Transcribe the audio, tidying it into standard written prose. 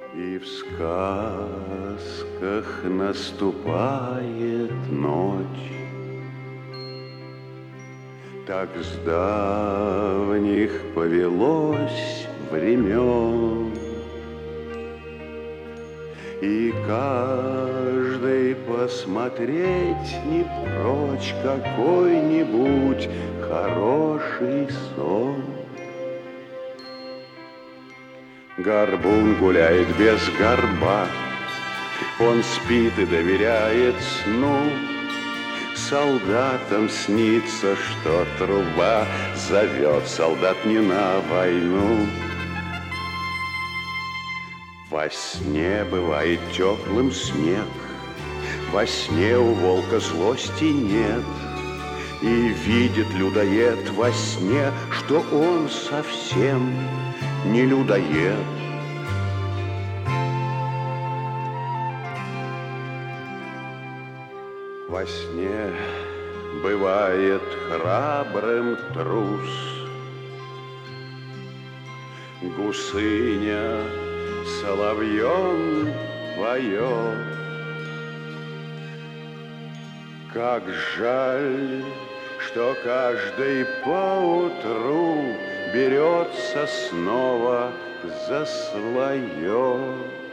И в сказках наступает ночь. Так с давних повелось времен, и каждый посмотреть не прочь какой-нибудь хороший сон. Горбун гуляет без горба, он спит и доверяет сну. Солдатам снится, что труба зовет солдат не на войну. Во сне бывает теплым снег, во сне у волка злости нет. И видит людоед во сне, что он совсем не людоед. Во сне бывает храбрым трус, гусыня соловьем поет. Как жаль, что каждый поутру берется снова за свое.